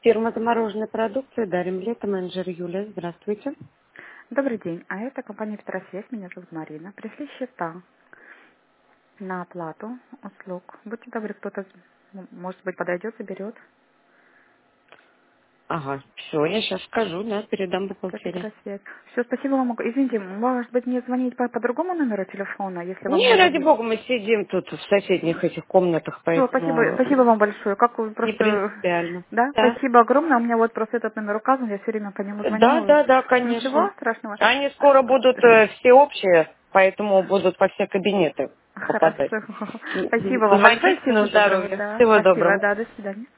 Фирма замороженной продукции. Дарим лето. Менеджер Юлия. Здравствуйте. Добрый день. А это компания «Петросвязь». Меня зовут Марина. Пришли счета на оплату услуг. Будьте добры, кто-то, может быть, подойдет, заберет. Ага, все, я сейчас скажу, да, передам Это бухгалтерии. «Петросвязь». Все, спасибо вам. Извините, может быть, мне звонить по другому номеру телефона, если вам Не, ради удобно? бога, мы сидим тут в соседних этих комнатах, Все, спасибо, поэтому спасибо вам большое. Как вы не просто... принципиально. Да, Да. спасибо огромное. У меня вот просто этот номер указан, я все время по нему Да, звоню. да, да, Ничего конечно. страшного. Они скоро будут всеобщие, поэтому будут во все кабинеты попадать. Хорошо. Спасибо вам большое. Звоните Всего на доброго. здоровье. Да, Всего спасибо. доброго. Да, до свидания.